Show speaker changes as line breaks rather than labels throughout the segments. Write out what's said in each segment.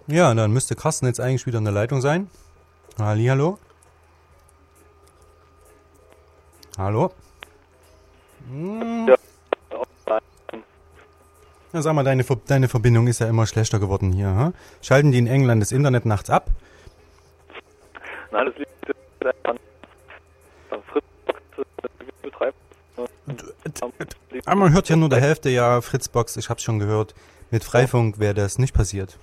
Ja, dann müsste Carsten jetzt eigentlich wieder in der Leitung sein. Hallihallo. Hallo.
Ja.
Ja, sag mal, deine Verbindung ist ja immer schlechter geworden hier. Hm? Schalten die in England das Internet nachts ab?
Nein, das liegt an Fritzbox betreibt.
Man hört ja nur der Hälfte, ja, Fritzbox, ich hab's schon gehört. Mit Freifunk wäre das nicht passiert.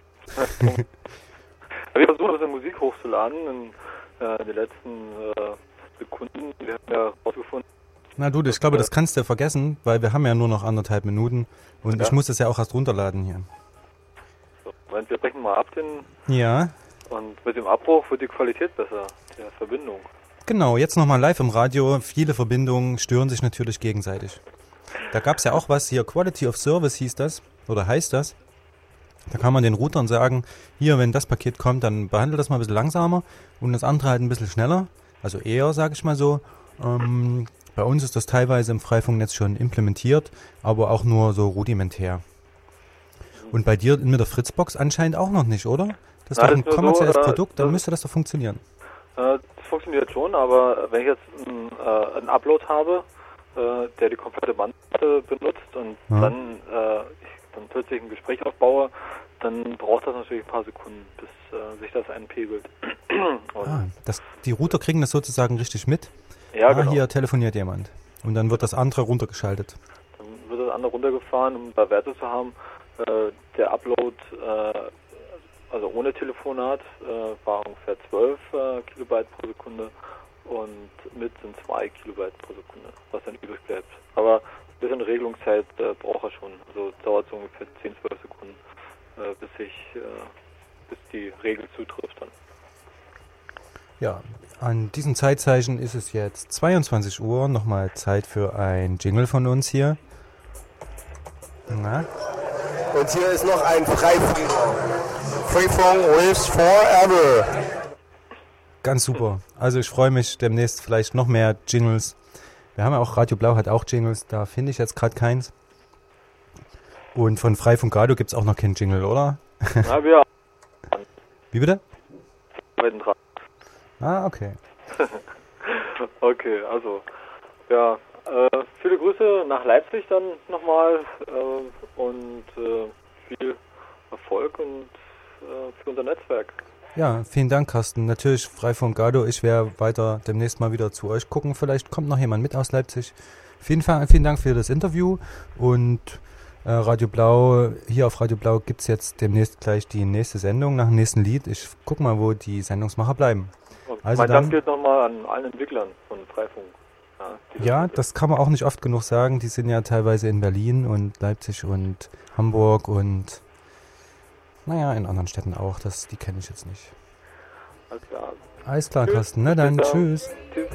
Wir versuchen, ein bisschen Musik hochzuladen in den letzten Sekunden. Wir haben ja rausgefunden.
Na du, ich glaube, das kannst du vergessen, weil wir haben ja nur noch 1,5 Minuten und ich muss das ja auch erst runterladen hier.
So, wir brechen mal ab
Ja.
Und mit dem Abbruch wird die Qualität besser, der Verbindung.
Genau, jetzt nochmal live im Radio. Viele Verbindungen stören sich natürlich gegenseitig. Da gab es ja auch was hier, Quality of Service hieß das, oder heißt das. Da kann man den Routern sagen, hier, wenn das Paket kommt, dann behandle das mal ein bisschen langsamer und das andere halt ein bisschen schneller. Also eher, sage ich mal so. Bei uns ist das teilweise im Freifunknetz schon implementiert, aber auch nur so rudimentär. Und bei dir mit der Fritzbox anscheinend auch noch nicht, oder? Das ist doch ein kommerzielles Produkt, dann müsste das doch funktionieren.
Das funktioniert schon, aber wenn ich jetzt einen Upload habe, der die komplette Bandbreite benutzt und dann plötzlich ein Gespräch aufbaue, dann braucht das natürlich ein paar Sekunden, bis sich das einpegelt.
Die Router kriegen das sozusagen richtig mit?
Ja, genau.
Hier telefoniert jemand. Und dann wird das andere runtergeschaltet.
Dann wird das andere runtergefahren, um da Werte zu haben. Der Upload, also ohne Telefonat, war ungefähr 12 Kilobyte pro Sekunde und mit sind 2 Kilobyte pro Sekunde, was dann übrig bleibt. Aber ein bisschen Regelungszeit braucht er schon. Also dauert so ungefähr 10, 12 Sekunden, bis die Regel zutrifft dann.
Ja, an diesem Zeitzeichen ist es jetzt 22 Uhr. Nochmal Zeit für ein Jingle von uns hier. Na?
Und hier ist noch ein Freifunk. Freifunk lives forever.
Ganz super. Also ich freue mich demnächst vielleicht noch mehr Jingles. Wir haben ja auch, Radio Blau hat auch Jingles, da finde ich jetzt gerade keins. Und von Freifunk Radio gibt es auch noch keinen Jingle, oder?
Ja, wir
Wie bitte?
arbeiten dran.
Ah, okay.
Okay, also, ja, viele Grüße nach Leipzig dann nochmal und viel Erfolg und für unser Netzwerk.
Ja, vielen Dank, Carsten. Natürlich Freifunk Radio. Ich werde weiter demnächst mal wieder zu euch gucken. Vielleicht kommt noch jemand mit aus Leipzig. Vielen Dank für das Interview und Radio Blau, hier auf Radio Blau gibt es jetzt demnächst gleich die nächste Sendung nach dem nächsten Lied. Ich guck mal, wo die Sendungsmacher bleiben.
Also mein Dank gilt nochmal an allen Entwicklern von Freifunk.
Ja, das kann man auch nicht oft genug sagen. Die sind ja teilweise in Berlin und Leipzig und Hamburg und naja, in anderen Städten auch. Die kenne ich jetzt nicht.
Alles klar.
Alles klar, Carsten. Na dann, tschüss.
Tschüss.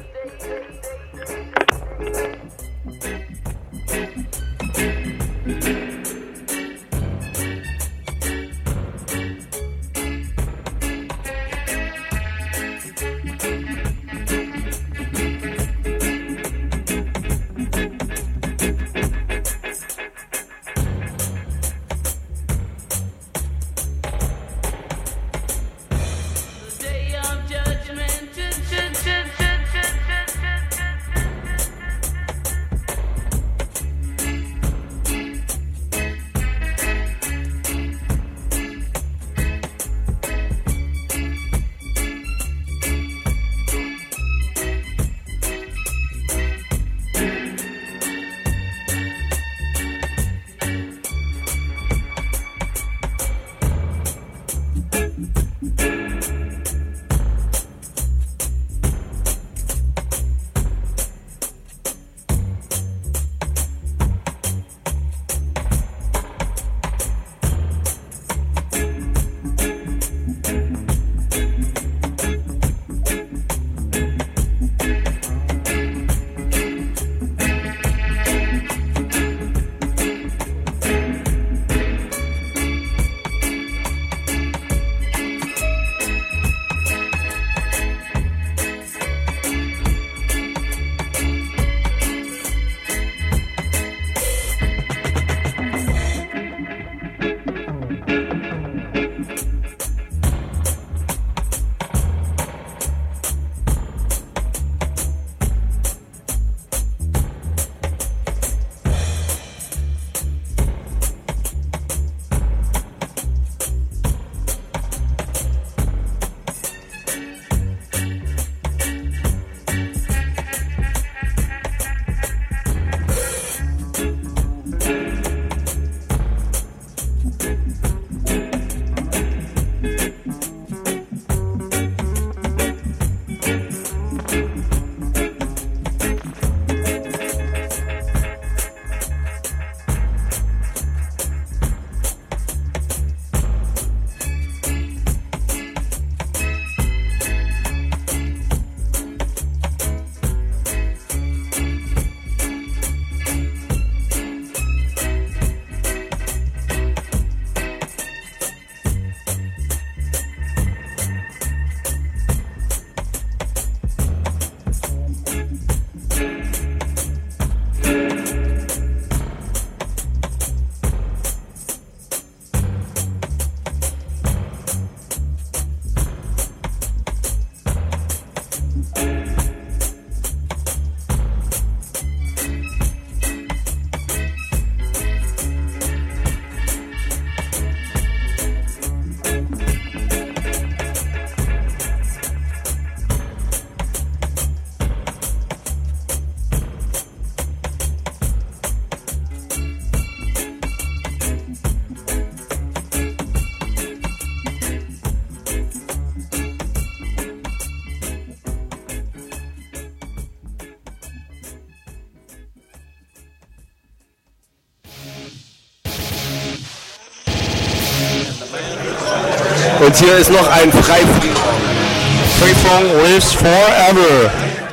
Und hier ist noch ein Freifunk. Freifunk lives forever.